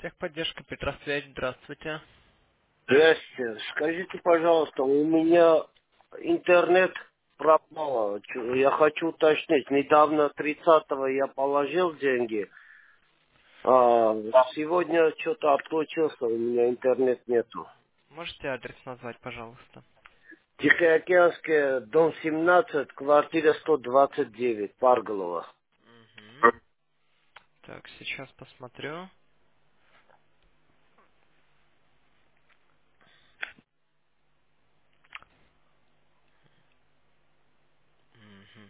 Техподдержка, Петросвязь, здравствуйте. Здрасте. Скажите, пожалуйста, у меня интернет пропал. Я хочу уточнить. Недавно 30-го я положил деньги, а сегодня что-то отключился, у меня интернет нету. Можете адрес назвать, пожалуйста? Тихоокеанский, дом 17, квартира 129, Парголова. Мгм. Так, сейчас посмотрю. Мгм.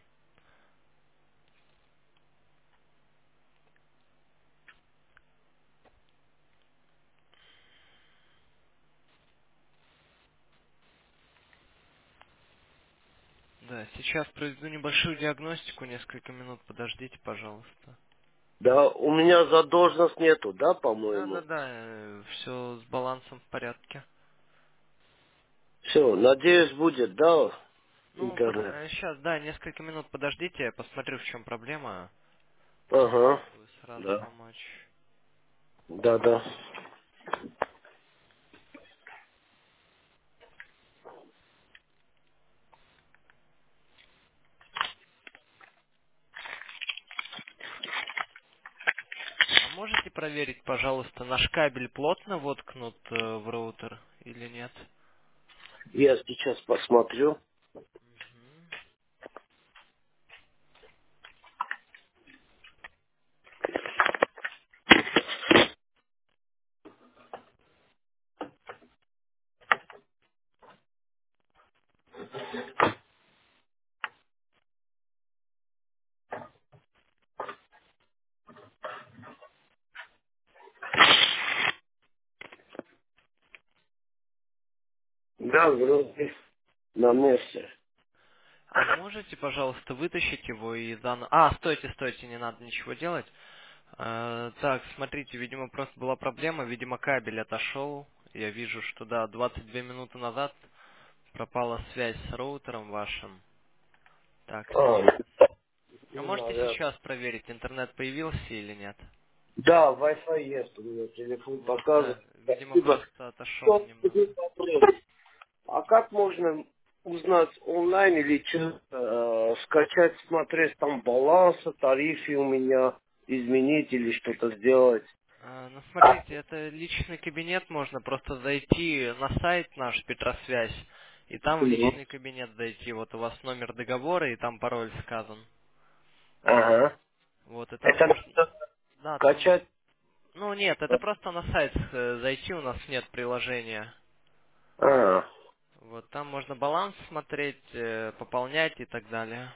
Да, сейчас проведу небольшую диагностику, несколько минут, подождите, пожалуйста. Да, у меня задолженность нету, да, по-моему? Да, все с балансом в порядке. Все, надеюсь, будет, да, Ну, интернет? сейчас, да, несколько минут подождите, я посмотрю, в чем проблема. Ага, Попробую сразу да, помочь. да. А можете проверить, пожалуйста, наш кабель плотно воткнут в роутер или нет? Я сейчас посмотрю. Да, вроде на месте. А можете, пожалуйста, вытащить его и заново... А, стойте, не надо ничего делать. Так, смотрите, видимо, просто была проблема, видимо, кабель отошел. Я вижу, что, да, 22 минуты назад пропала связь с роутером вашим. Так, А, сейчас. А ну, можете наверное. сейчас проверить, интернет появился или нет? Да, Wi-Fi есть, у меня телефон Вот, да, показывает. видимо, Спасибо. просто отошел Что, немного. а как можно узнать онлайн или скачать, смотреть там балансы, тарифы у меня, изменить или что-то сделать? Ну, смотрите, это личный кабинет, можно просто зайти на сайт наш Петросвязь, и там в Мгм. личный кабинет зайти. Вот у вас номер договора, и там пароль сказан. Ага. Вот, и там Это можно... надо Да, там... скачать? Ну, нет, это просто на сайт зайти, у нас нет приложения. А, Вот, там можно баланс смотреть, пополнять и так далее.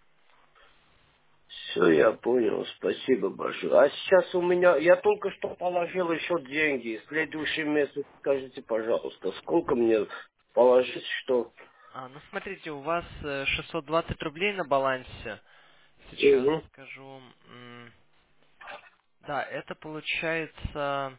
все, я понял, спасибо большое. А сейчас у меня, я только что положил еще деньги. Следующий месяц, скажите, пожалуйста, сколько мне положить, что... Ну, смотрите, у вас 620 рублей на балансе. Сейчас Мгм. скажу. Да, это получается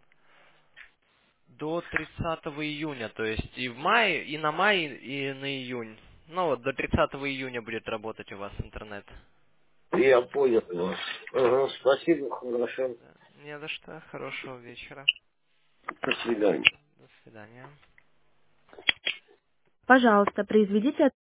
до 30 июня, то есть и в мае, и на май, и на июнь. Ну вот, до 30 июня будет работать у вас интернет. Я понял вас. Ага, спасибо, хорошо. Да, не за что. Хорошего вечера. До свидания. До свидания. Пожалуйста, произведите